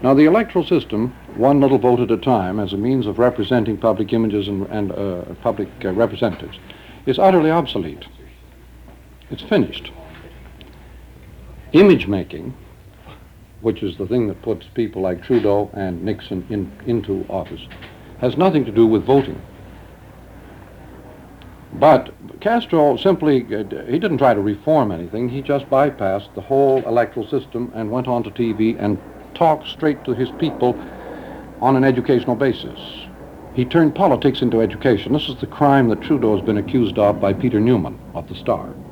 Now, the electoral system, one little vote at a time, as a means of representing public images and public representatives, is utterly obsolete. It's finished. Image making, which is the thing that puts people like Trudeau and Nixon into office, has nothing to do with voting. But Castro simply, he didn't try to reform anything. He just bypassed the whole electoral system and went on to TV and talked straight to his people on an educational basis. He turned politics into education. This is the crime that Trudeau has been accused of by Peter Newman of the Star.